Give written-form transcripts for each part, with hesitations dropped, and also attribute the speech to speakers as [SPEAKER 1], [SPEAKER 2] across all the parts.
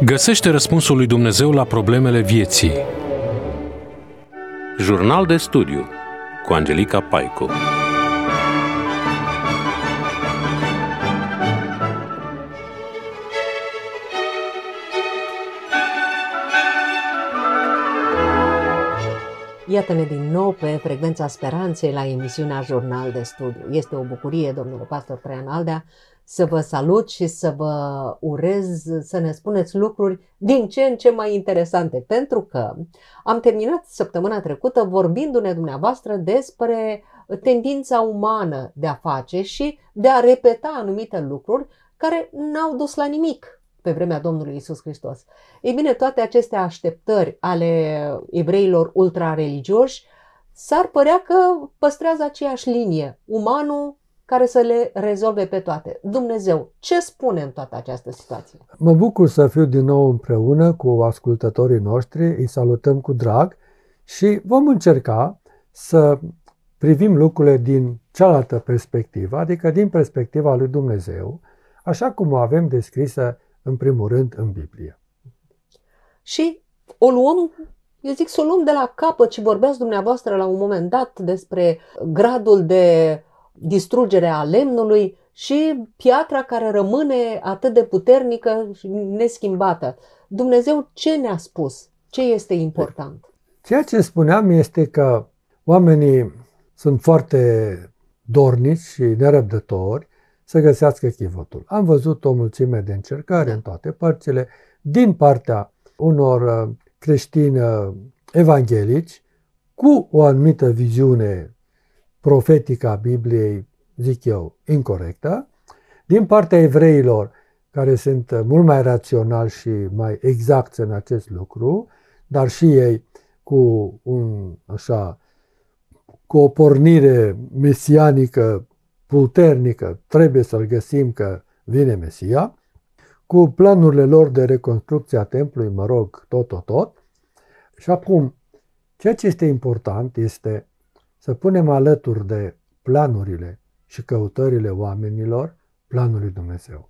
[SPEAKER 1] Găsește răspunsul lui Dumnezeu la problemele vieții. Jurnal de studiu cu Angelica Paicu.
[SPEAKER 2] Iată-ne din nou pe frecvența speranței la emisiunea Jurnal de Studiu. Este o bucurie, domnule pastor Traian Aldea, să vă salut și să vă urez să ne spuneți lucruri din ce în ce mai interesante, pentru că am terminat săptămâna trecută vorbindu-ne dumneavoastră despre tendința umană de a face și de a repeta anumite lucruri care n-au dus la nimic pe vremea Domnului Iisus Hristos. Ei bine, toate aceste așteptări ale evreilor ultra-religioși s-ar părea că păstrează aceeași linie, umanul care să le rezolve pe toate. Dumnezeu, ce spune în toată această situație?
[SPEAKER 3] Mă bucur să fiu din nou împreună cu ascultătorii noștri, îi salutăm cu drag și vom încerca să privim lucrurile din cealaltă perspectivă, adică din perspectiva lui Dumnezeu, așa cum o avem descrisă în primul rând în Biblie.
[SPEAKER 2] Și o luăm, eu zic să o luăm de la capăt și vorbeați dumneavoastră la un moment dat despre gradul de distrugere a lemnului și piatra care rămâne atât de puternică și neschimbată. Dumnezeu ce ne-a spus? Ce este important?
[SPEAKER 3] Ceea ce spuneam este că oamenii sunt foarte dornici și nerăbdători să găsească chivotul. Am văzut o mulțime de încercări în toate părțile, din partea unor creștini evanghelici, cu o anumită viziune profetică a Bibliei, zic eu, incorectă, din partea evreilor, care sunt mult mai raționali și mai exacti în acest lucru, dar și ei cu o pornire mesianică puternică, trebuie să-l găsim că vine Mesia, cu planurile lor de reconstrucție a templului, mă rog, tot. Și acum, ceea ce este important este să punem alături de planurile și căutările oamenilor planul lui Dumnezeu.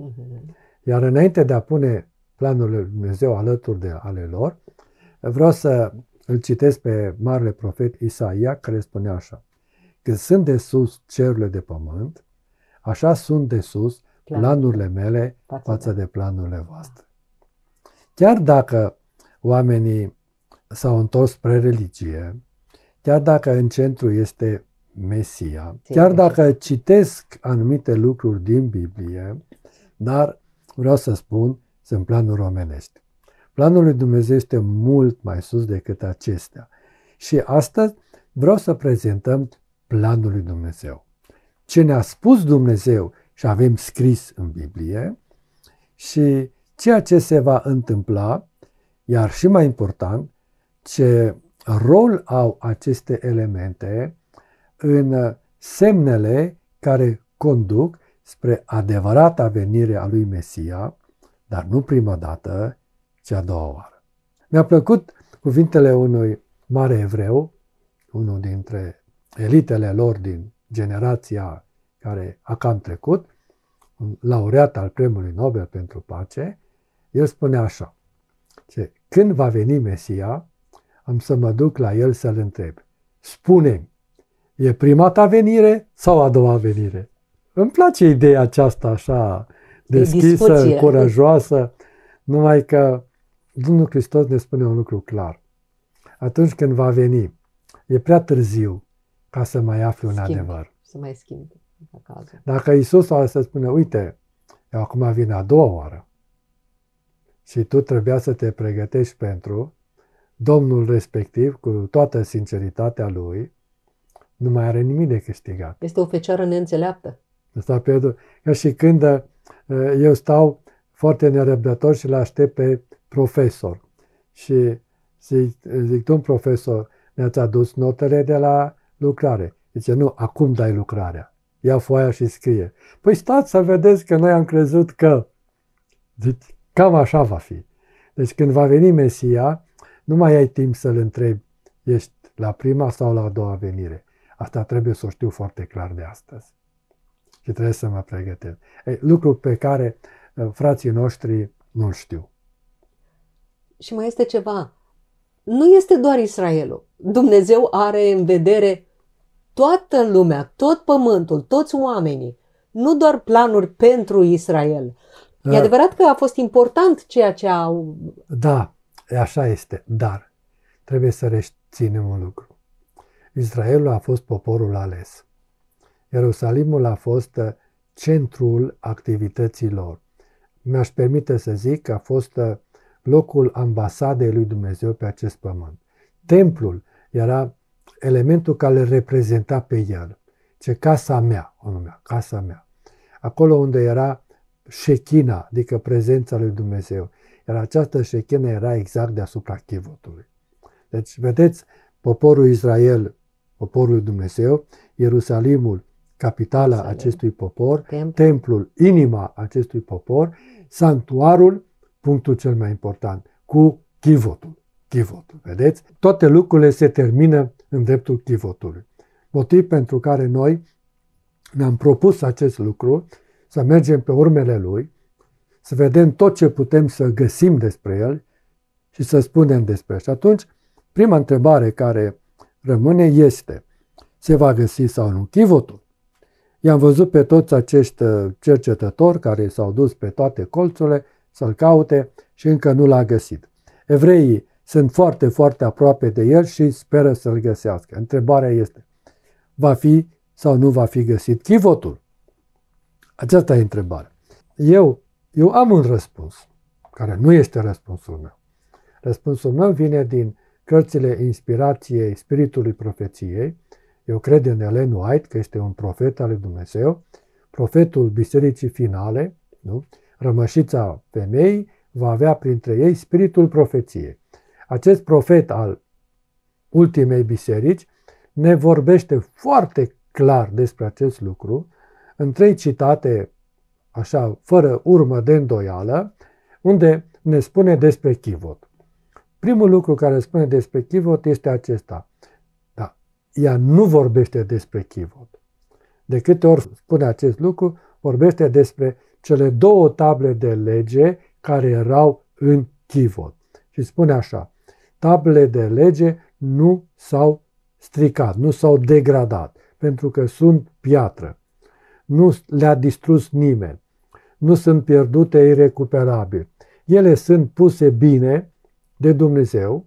[SPEAKER 3] Iar înainte de a pune planurile lui Dumnezeu alături de ale lor, vreau să îl citesc pe marele profet Isaia, care spunea așa: Când sunt de sus cerurile de pământ, așa sunt de sus planurile mele față de planurile voastre. Chiar dacă oamenii s-au întors spre religie, chiar dacă în centru este Mesia, chiar dacă citesc anumite lucruri din Biblie, dar vreau să spun, sunt planuri omenești. Planul lui Dumnezeu este mult mai sus decât acestea. Și astăzi vreau să prezentăm planul lui Dumnezeu. Ce ne-a spus Dumnezeu și avem scris în Biblie și ceea ce se va întâmpla, iar și mai important, ce rol au aceste elemente în semnele care conduc spre adevărata venire a lui Mesia, dar nu prima dată, ci a doua oară. Mi-a plăcut cuvintele unui mare evreu, unul dintre elitele lor din generația care a cam trecut, un laureat al Premiului Nobel pentru Pace. El spune așa, că când va veni Mesia, am să mă duc la el să-l întreb: spune-mi, e prima ta venire sau a doua venire? Îmi place ideea aceasta așa deschisă, curajoasă, numai că Domnul Hristos ne spune un lucru clar. Atunci când va veni, e prea târziu ca să mai afli un adevăr.
[SPEAKER 2] Să mai schimbi.
[SPEAKER 3] Dacă Iisus o să spune, uite, eu acum vin a doua oară și tu trebuia să te pregătești pentru Domnul respectiv, cu toată sinceritatea lui, nu mai are nimic de câștigat.
[SPEAKER 2] Este o fecioară neînțeleaptă.
[SPEAKER 3] Asta pierdut. Ca și când eu stau foarte nerăbdător și l-aștept pe profesor și zic, domn profesor, ne-ați adus notele de la lucrare. Zice, nu, acum dai lucrarea. Ia foaia și scrie. Păi stați să vedeți că noi am crezut că. Zic, cam așa va fi. Deci când va veni Mesia, nu mai ai timp să-l întrebi, ești la prima sau la a doua venire. Asta trebuie să o știu foarte clar de astăzi. Și trebuie să mă pregătesc. Lucru pe care frații noștri nu-l știu.
[SPEAKER 2] Și mai este ceva. Nu este doar Israelul. Dumnezeu are în vedere toată lumea, tot pământul, toți oamenii. Nu doar planuri pentru Israel. E adevărat că a fost important ceea ce au...
[SPEAKER 3] Da, așa este, dar trebuie să reținem un lucru. Israelul a fost poporul ales. Ierusalimul a fost centrul activității lor. Mi-aș permite să zic că a fost locul ambasadei lui Dumnezeu pe acest pământ. Templul era elementul care îl reprezenta pe el. Ce casa mea, o numea, casa mea. Acolo unde era șechina, adică prezența lui Dumnezeu. Iar această șechină era exact deasupra chivotului. Deci, vedeți, poporul Israel, poporul lui Dumnezeu, Ierusalimul, capitala acestui popor, templul, inima acestui popor, sanctuarul, punctul cel mai important, cu chivotul. Chivotul, vedeți? Toate lucrurile se termină în dreptul chivotului. Motiv pentru care noi ne-am propus acest lucru, să mergem pe urmele lui, să vedem tot ce putem să găsim despre el și să spunem despre el. Și atunci, prima întrebare care rămâne este, se va găsi sau nu chivotul? I-am văzut pe toți acești cercetători care s-au dus pe toate colțurile să-l caute și încă nu l-a găsit. Evreii sunt foarte, foarte aproape de el și speră să-l găsească. Întrebarea este, va fi sau nu va fi găsit chivotul? Aceasta e întrebarea. Eu am un răspuns, care nu este răspunsul meu. Răspunsul meu vine din cărțile inspirației Spiritului Profeției. Eu cred în Ellen White, că este un profet al lui Dumnezeu, profetul Bisericii Finale, nu? Rămășița femeii va avea printre ei Spiritul Profeției. Acest profet al ultimei biserici ne vorbește foarte clar despre acest lucru, în 3 citate, așa, fără urmă de îndoială, unde ne spune despre chivot. Primul lucru care spune despre chivot este acesta. Da, ea nu vorbește despre chivot. De câte ori spune acest lucru, vorbește despre cele 2 table de lege care erau în chivot. Și spune așa, tablele de lege nu s-au stricat, nu s-au degradat, pentru că sunt piatră. Nu le-a distrus nimeni. Nu sunt pierdute irecuperabil. Ele sunt puse bine de Dumnezeu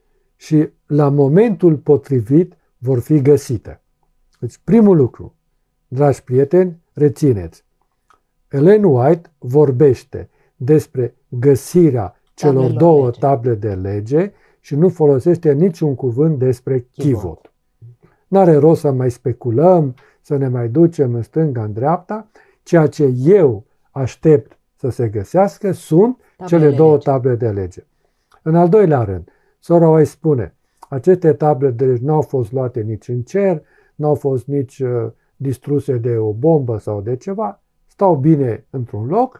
[SPEAKER 3] și la momentul potrivit vor fi găsite. Deci primul lucru, dragi prieteni, rețineți. Ellen White vorbește despre găsirea celor 2 table de lege și nu folosește niciun cuvânt despre chivot. N-are rost să mai speculăm, să ne mai ducem în stânga, în dreapta. Ceea ce eu aștept să se găsească sunt cele 2 table de lege. În al doilea rând, sora White spune, aceste table de lege nu au fost luate nici în cer, nu au fost nici distruse de o bombă sau de ceva, stau bine într-un loc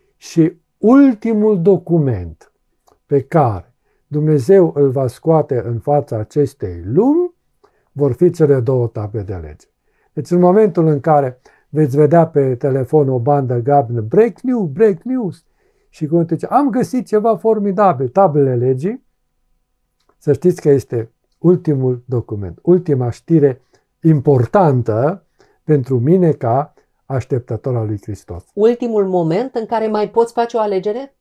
[SPEAKER 3] și ultimul document pe care Dumnezeu îl va scoate în fața acestei lumi vor fi cele 2 table de lege. Deci în momentul în care veți vedea pe telefon o bandă galbenă, break news, și când te zice, am găsit ceva formidabil, tablele legii, să știți că este ultimul document, ultima știre importantă pentru mine ca așteptător al lui Hristos.
[SPEAKER 2] Ultimul moment în care mai poți face o alegere?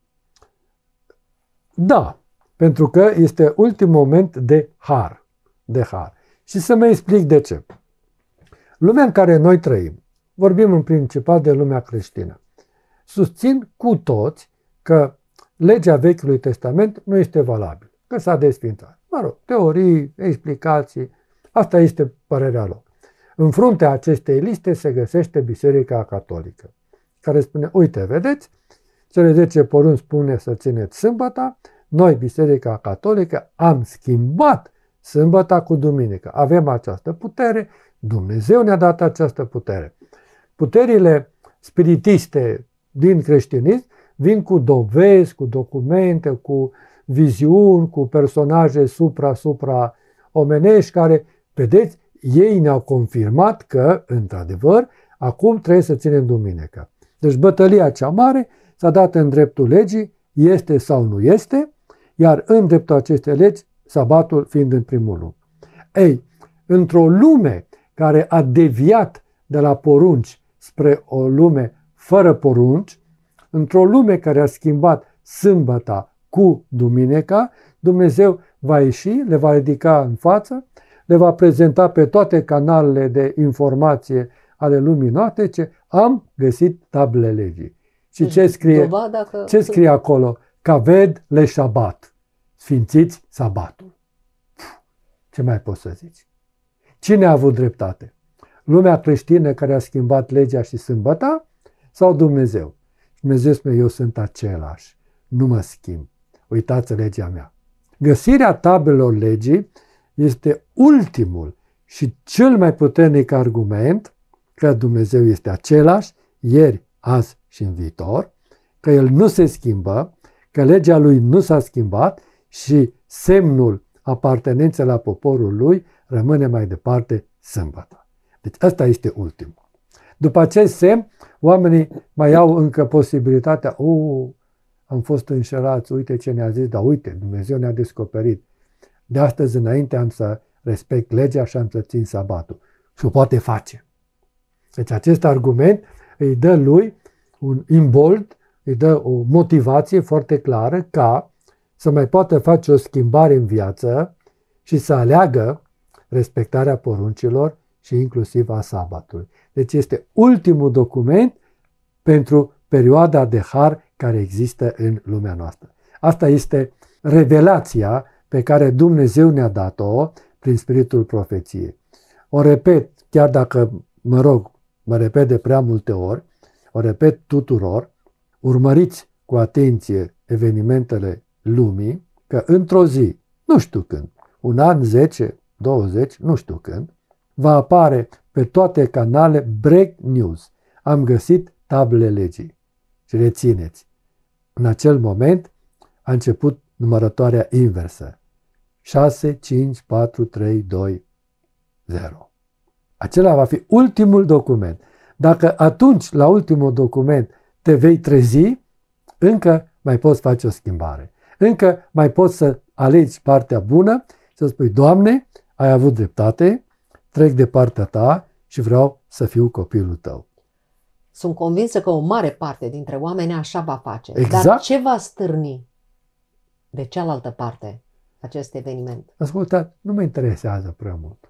[SPEAKER 3] Da, pentru că este ultimul moment de har. De har. Și să mă explic de ce. Lumea în care noi trăim, vorbim în principal de lumea creștină, susțin cu toți că legea Vechiului Testament nu este valabilă, că s-a desfințat. Mă rog, teorii, explicații, asta este părerea lor. În fruntea acestei liste se găsește Biserica Catolică, care spune, uite, vedeți, cele 10 porunci spune să țineți sâmbăta, noi, Biserica Catolică, am schimbat sâmbăta cu duminică. Avem această putere, Dumnezeu ne-a dat această putere. Puterile spiritiste din creștinism vin cu dovezi, cu documente, cu viziuni, cu personaje supra-omenești care, vedeți, ei ne-au confirmat că, într-adevăr, acum trebuie să ținem duminică. Deci bătălia cea mare s-a dat în dreptul legii, este sau nu este, iar în dreptul acestei legi, sabatul fiind în primul loc. Ei, într-o lume care a deviat de la porunci spre o lume fără porunci, într-o lume care a schimbat sâmbăta cu duminica, Dumnezeu va ieși, le va ridica în față, le va prezenta pe toate canalele de informație ale lumii noastre ce am găsit tablele legii. Și ce scrie acolo? Kaved le Shabbat. Sfințiți sabatul. Ce mai poți să zici? Cine a avut dreptate? Lumea creștină care a schimbat legea și sâmbăta sau Dumnezeu? Dumnezeu spune, eu sunt același, nu mă schimb. Uitați legea mea. Găsirea tablelor legii este ultimul și cel mai puternic argument că Dumnezeu este același, ieri, azi și în viitor, că El nu se schimbă, că legea Lui nu s-a schimbat și semnul apartenenței la poporul Lui rămâne mai departe sâmbătă. Deci ăsta este ultimul. După acest semn, oamenii mai au încă posibilitatea, am fost înșelați, uite ce ne-a zis, dar uite, Dumnezeu ne-a descoperit. De astăzi înainte am să respect legea și am să țin sabatul. Și o poate face. Deci acest argument îi dă lui un imbold, îi dă o motivație foarte clară ca să mai poată face o schimbare în viață și să aleagă respectarea poruncilor și inclusiv a sabatului. Deci este ultimul document pentru perioada de har care există în lumea noastră. Asta este revelația pe care Dumnezeu ne-a dat-o prin spiritul profeției. O repet, chiar dacă, mă repet de prea multe ori, o repet tuturor, urmăriți cu atenție evenimentele lumii, că într-o zi, nu știu când, un an, 10, 20, nu știu când, va apare pe toate canale break news. Am găsit tablele legii. Și rețineți, în acel moment a început numărătoarea inversă. 6, 5, 4, 3, 2, 0. Acela va fi ultimul document. Dacă atunci, la ultimul document, te vei trezi, încă mai poți face o schimbare. Încă mai poți să alegi partea bună, să spui, Doamne, ai avut dreptate, trec de partea ta și vreau să fiu copilul tău.
[SPEAKER 2] Sunt convinsă că o mare parte dintre oameni așa va face.
[SPEAKER 3] Exact.
[SPEAKER 2] Dar ce va stârni de cealaltă parte acest eveniment?
[SPEAKER 3] Ascultă, nu mă interesează prea mult.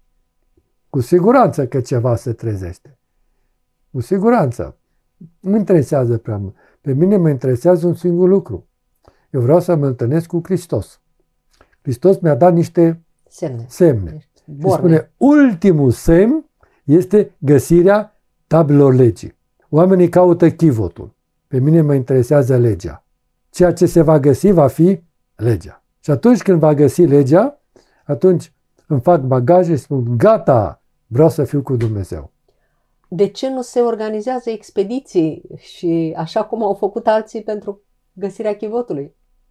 [SPEAKER 3] Cu siguranță că ceva se trezește. Cu siguranță. Nu mă interesează prea mult. Pe mine mă interesează un singur lucru. Eu vreau să mă întâlnesc cu Hristos. Hristos mi-a dat niște semne. Și spune, ultimul semn este găsirea tablelor legii. Oamenii caută chivotul. Pe mine mă interesează legea. Ceea ce se va găsi va fi legea. Și atunci când va găsi legea, atunci îmi fac bagaje și spun, gata, vreau să fiu cu Dumnezeu.
[SPEAKER 2] De ce nu se organizează expediții și așa cum au făcut alții pentru găsirea chivotului?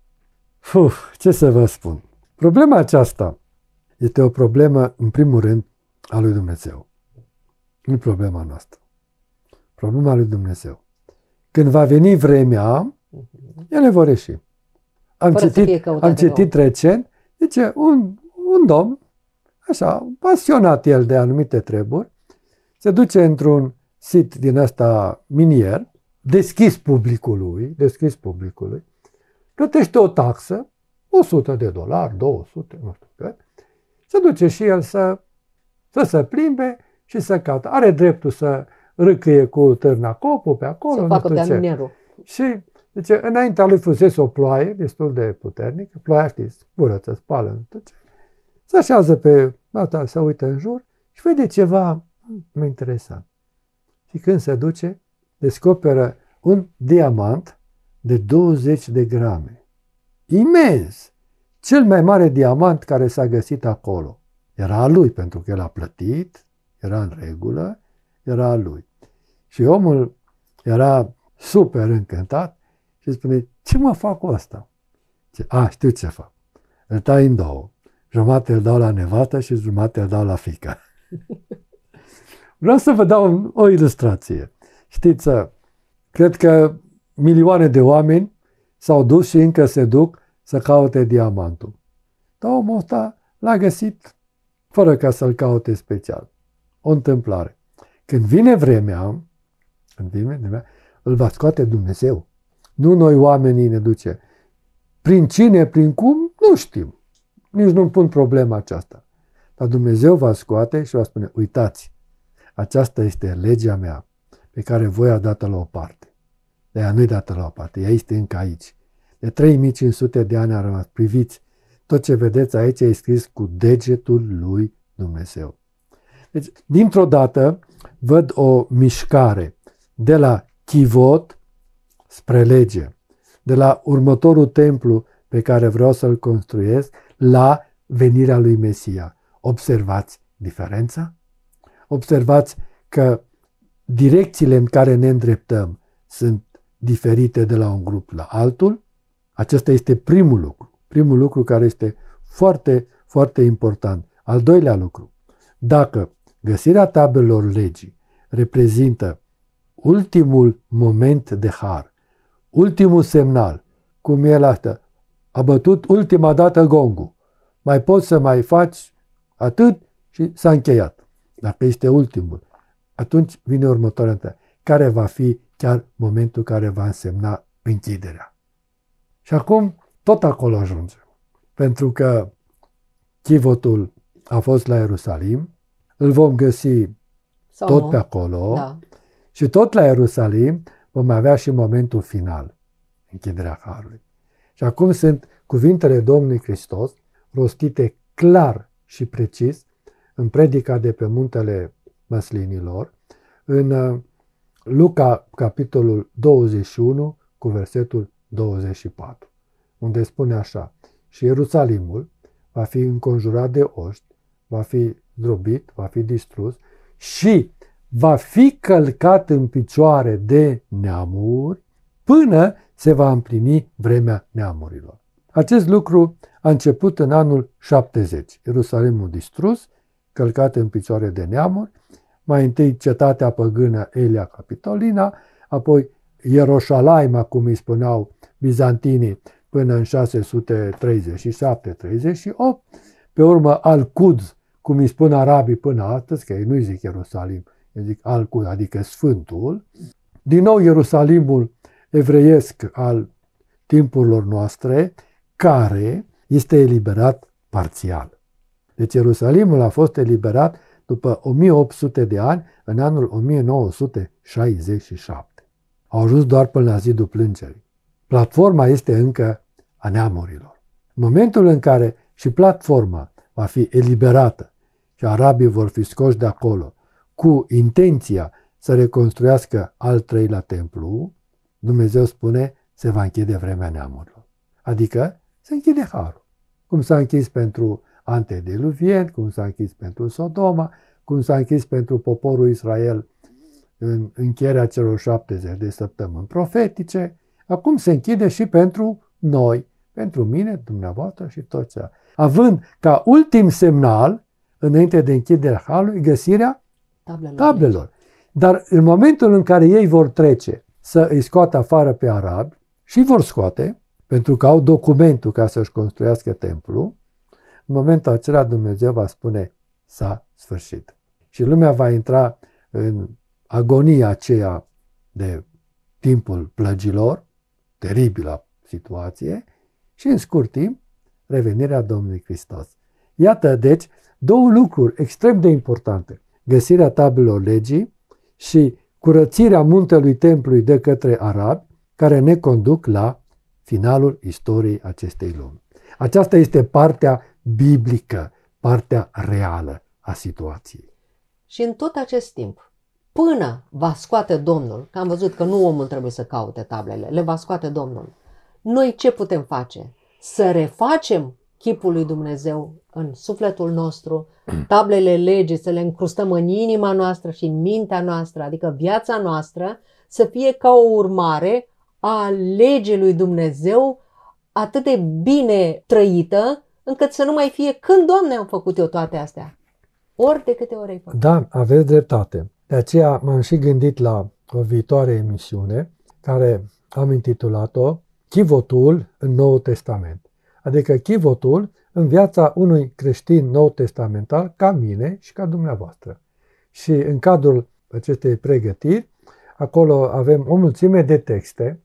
[SPEAKER 3] Ce să vă spun? Problema aceasta este o problemă, în primul rând, a lui Dumnezeu. Nu problema noastră. Problema lui Dumnezeu. Când va veni vremea, ele vor ieși. Am citit recent, zice, un domn, așa, pasionat el de anumite treburi, se duce într-un sit din ăsta minier, deschis publicului, plătește o taxă, $100, 200, nu știu cât, se duce și el să se plimbe și să caute. Are dreptul să râcâie cu târnacopul pe acolo,
[SPEAKER 2] să facă pe minerul.
[SPEAKER 3] Și zice, înaintea lui fusese o ploaie destul de puternică, ploaia, știți, curăță, spală, se așează pe data, se uită în jur și vede ceva interesant. Și când se duce, descoperă un diamant de 20 de grame. Imens! Cel mai mare diamant care s-a găsit acolo. Era a lui, pentru că el a plătit, era în regulă, era a lui. Și omul era super încântat și spune, ce mă fac cu asta? Știu ce fac. Îl tai în două. Jumătate îl dau la nevastă și jumătate îl dau la fiică. Vreau să vă dau o ilustrație. Știți, cred că milioane de oameni s-au dus și încă se duc să caute diamantul. Dar omul ăsta l-a găsit fără ca să-l caute special. O întâmplare. Când vine vremea, îl va scoate Dumnezeu. Nu noi oamenii ne duce. Prin cine, prin cum, nu știm. Nici nu-mi pun problema aceasta. Dar Dumnezeu va scoate și va spune, uitați, aceasta este legea mea pe care voi a dat-o la o parte. De ea nu-i dată la o parte, ea este încă aici. De 3500 de ani a rămas. Priviți, tot ce vedeți aici e scris cu degetul lui Dumnezeu. Deci, dintr-o dată, văd o mișcare de la chivot spre lege, de la următorul templu pe care vreau să-l construiesc, la venirea lui Mesia. Observați diferența? Observați că direcțiile în care ne îndreptăm sunt diferite de la un grup la altul. Acesta este primul lucru. Primul lucru care este foarte, foarte important. Al doilea lucru. Dacă găsirea tablelor legii reprezintă ultimul moment de har, ultimul semnal, cum e la asta, a bătut ultima dată gongul, mai poți să mai faci atât și s-a încheiat. Dacă este ultimul, atunci vine următoarea întrebare. Care va fi chiar momentul care va însemna închiderea? Și acum tot acolo ajungem. Pentru că chivotul a fost la Ierusalim, îl vom găsi
[SPEAKER 2] Sau
[SPEAKER 3] tot
[SPEAKER 2] nu?
[SPEAKER 3] pe acolo
[SPEAKER 2] Da.
[SPEAKER 3] și tot la Ierusalim vom avea și momentul final, închiderea harului. Și acum sunt cuvintele Domnului Hristos rostite clar și precis în predica de pe muntele Măslinilor, în Luca, capitolul 21, cu versetul 24, unde spune așa: și Ierusalimul va fi înconjurat de oști, va fi zdrobit, va fi distrus și va fi călcat în picioare de neamuri până se va împlini vremea neamurilor. Acest lucru a început în anul 70. Ierusalimul distrus, călcat în picioare de neamuri, mai întâi cetatea păgână Elia Capitolina, apoi Ierușalaima, cum îi spuneau bizantinii, până în 637-38, pe urmă Al-Quds, cum îi spun arabii până astăzi, că ei nu-i zic Ierusalim, îi zic Al-Quds, adică Sfântul, din nou Ierusalimul evreiesc al timpurilor noastre, care este eliberat parțial. Deci Ierusalimul a fost eliberat după 1800 de ani, în anul 1967. Au ajuns doar până la zidul plângerii. Platforma este încă a neamurilor. În momentul în care și platforma va fi eliberată și arabii vor fi scoși de acolo cu intenția să reconstruiască al treilea templu, Dumnezeu spune, se va închide vremea neamurilor. Adică se închide harul. Cum s-a închis pentru antediluvieni, cum s-a închis pentru Sodoma, cum s-a închis pentru poporul Israel în încheierea celor 70 de săptămâni profetice, acum se închide și pentru noi, pentru mine, dumneavoastră și toți. Având ca ultim semnal, înainte de închiderea harului, găsirea tablelor. Dar în momentul în care ei vor trece să îi scoată afară pe arabi, și vor scoate, pentru că au documentul ca să-și construiască templu, în momentul acela Dumnezeu va spune, s-a sfârșit. Și lumea va intra în agonia aceea de timpul plăgilor, teribilă situație, și în scurt timp, revenirea Domnului Hristos. Iată, deci, două lucruri extrem de importante. Găsirea tablelor legii și curățirea muntelui templului de către arabi, care ne conduc la finalul istoriei acestei lumi. Aceasta este partea biblică, partea reală a situației.
[SPEAKER 2] Și în tot acest timp, până va scoate Domnul, că am văzut că nu omul trebuie să caute tablele, le va scoate Domnul, noi ce putem face? Să refacem chipul lui Dumnezeu în sufletul nostru, tablele legii să le încrustăm în inima noastră și în mintea noastră, adică viața noastră, să fie ca o urmare a legii lui Dumnezeu atât de bine trăită, încât să nu mai fie când, Doamne, am făcut eu toate astea. Ori de câte ori ai făcut.
[SPEAKER 3] Da, aveți dreptate. De aceea m-am și gândit la o viitoare emisiune care am intitulat-o Chivotul în Noul Testament. Adică chivotul în viața unui creștin nou-testamental ca mine și ca dumneavoastră. Și în cadrul acestei pregătiri, acolo avem o mulțime de texte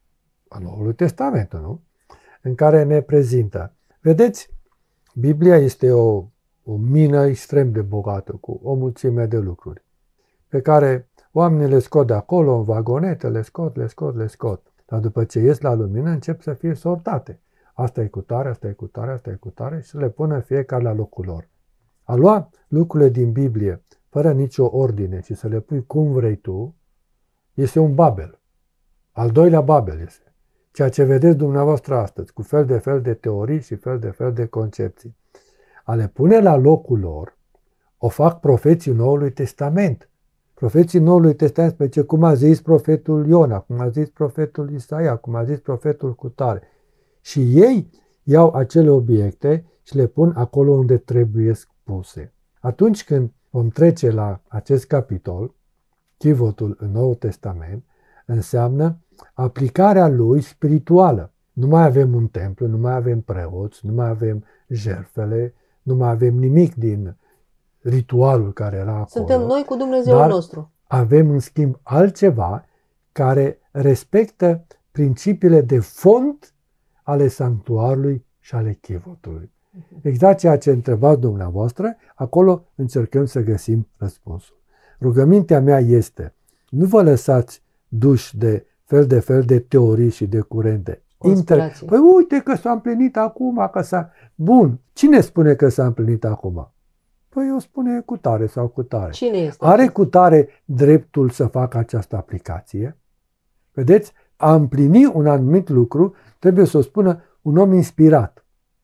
[SPEAKER 3] a Noului Testament, nu? În care ne prezintă. Vedeți, Biblia este o mină extrem de bogată, cu o mulțime de lucruri, pe care oamenii le scot de acolo, în vagonete, le scot. Dar după ce ies la lumină, încep să fie sortate. Asta e cu tare, asta e cu tare, asta e cu tare și să le pună fiecare la locul lor. A lua lucrurile din Biblie fără nicio ordine și să le pui cum vrei tu, este un Babel. Al doilea Babel este. Ceea ce vedeți dumneavoastră astăzi, cu fel de teorii și fel de concepții. A le pune la locul lor, o fac profeții Noului Testament. Profeții Noului Testament, spune cum a zis profetul Iona, cum a zis profetul Isaia, cum a zis profetul Cutare. Și ei iau acele obiecte și le pun acolo unde trebuie puse. Atunci când vom trece la acest capitol, chivotul în Noul Testament, înseamnă aplicarea lui spirituală. Nu mai avem un templu, nu mai avem preoți, nu mai avem jertfele, nu mai avem nimic din ritualul care era acolo.
[SPEAKER 2] Suntem noi cu Dumnezeul nostru.
[SPEAKER 3] Avem, în schimb, altceva care respectă principiile de fond ale sanctuarului și ale chivotului. Exact ceea ce întrebați dumneavoastră, acolo încercăm să găsim răspunsul. Rugămintea mea este, nu vă lăsați duși de fel de teorii și de curente. Păi uite că s-a împlinit acum, că s-a... Bun, cine spune că s-a împlinit acum? Păi eu spune cu tare sau cu tare.
[SPEAKER 2] Cine este?
[SPEAKER 3] Are cu tare dreptul să facă această aplicație? Vedeți? A împlini un anumit lucru trebuie să o spună un om inspirat.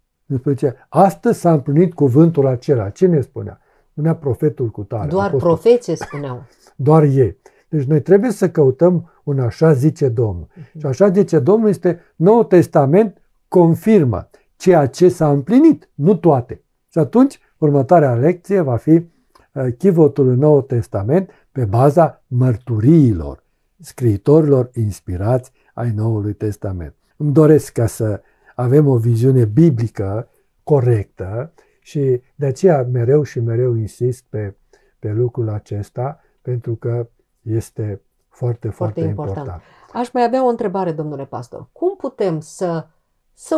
[SPEAKER 3] Astăzi s-a împlinit cuvântul acela. Cine spunea? Spunea profetul cu tare.
[SPEAKER 2] Doar profeții spuneau.
[SPEAKER 3] Doar ei. Deci noi trebuie să căutăm un așa zice Domnul. Și așa zice Domnul este Noul Testament confirmă ceea ce s-a împlinit, nu toate. Și atunci următoarea lecție va fi chivotul în Noul Testament pe baza mărturiilor scriitorilor inspirați ai Noului Testament. Îmi doresc ca să avem o viziune biblică corectă și de aceea mereu insist pe lucrul acesta, pentru că este foarte important.
[SPEAKER 2] Aș mai avea o întrebare, domnule pastor. Cum putem să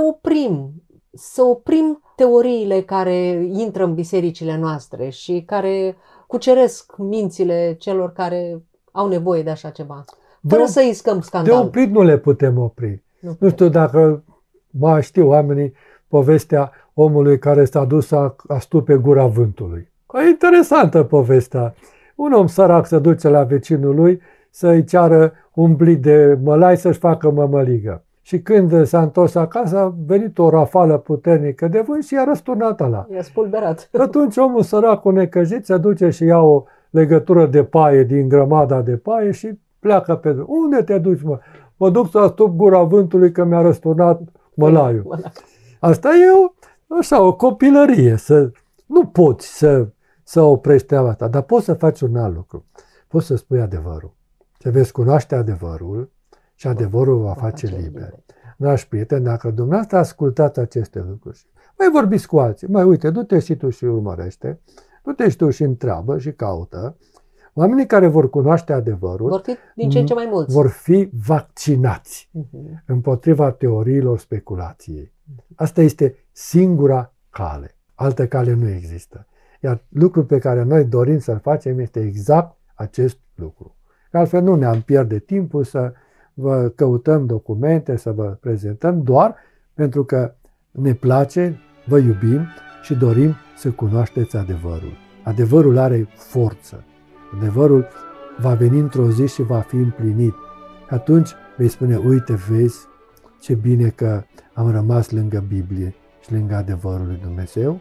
[SPEAKER 2] oprim teoriile care intră în bisericile noastre și care cuceresc mințile celor care au nevoie de așa ceva? Fără să iscăm scandal.
[SPEAKER 3] De oprit nu le putem opri. Nu știu dacă mai știu oamenii povestea omului care s-a dus să astupe gura vântului. E interesantă povestea. Un om sărac se duce la vecinul lui să-i ceară un blic de mălai să-și facă mămăligă. Și când s-a întors acasă, a venit o rafală puternică de vânt și i-a răsturnat ăla.
[SPEAKER 2] I-a spulberat.
[SPEAKER 3] Atunci omul sărac cu necăjit se duce și ia o legătură de paie din grămada de paie și pleacă pe drum. Unde te duci, mă? Mă duc să astup gura vântului că mi-a răsturnat mălaiul. Asta e o copilărie. Nu poți să oprești treaba asta, dar poți să faci un alt lucru. Poți să spui adevărul. Să veți cunoaște adevărul și adevărul va face liber. Dragi prieteni, dacă dumneavoastră ascultați aceste lucruri, mai vorbiți cu alții, uite, du-te și tu și urmărește, du-te și tu și întreabă și caută. Oamenii care vor cunoaște adevărul
[SPEAKER 2] vor fi din ce în ce mai mulți.
[SPEAKER 3] Vor fi vaccinați împotriva teoriilor speculației. Asta este singura cale. Altă cale nu există. Iar lucrul pe care noi dorim să-l facem este exact acest lucru. Că altfel nu ne-am pierde timpul să vă căutăm documente, să vă prezentăm, doar pentru că ne place, vă iubim și dorim să cunoașteți adevărul. Adevărul are forță. Adevărul va veni într-o zi și va fi împlinit. Atunci vei spune, uite, vezi ce bine că am rămas lângă Biblie și lângă adevărul lui Dumnezeu.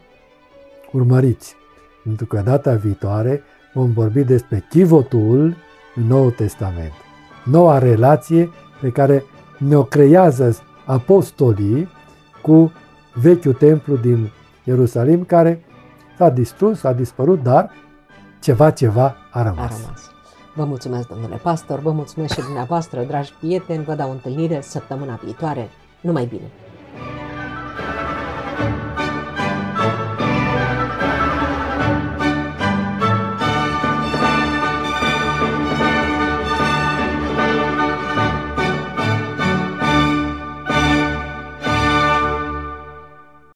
[SPEAKER 3] Urmăriți, pentru că data viitoare vom vorbi despre chivotul în Noul Testament. Noua relație pe care ne-o creează apostolii cu vechiul templu din Ierusalim, care s-a distrus, a dispărut, dar ceva a rămas.
[SPEAKER 2] Vă mulțumesc, domnule pastor, vă mulțumesc și dumneavoastră, dragi prieteni, vă dau o întâlnire săptămâna viitoare. Numai bine!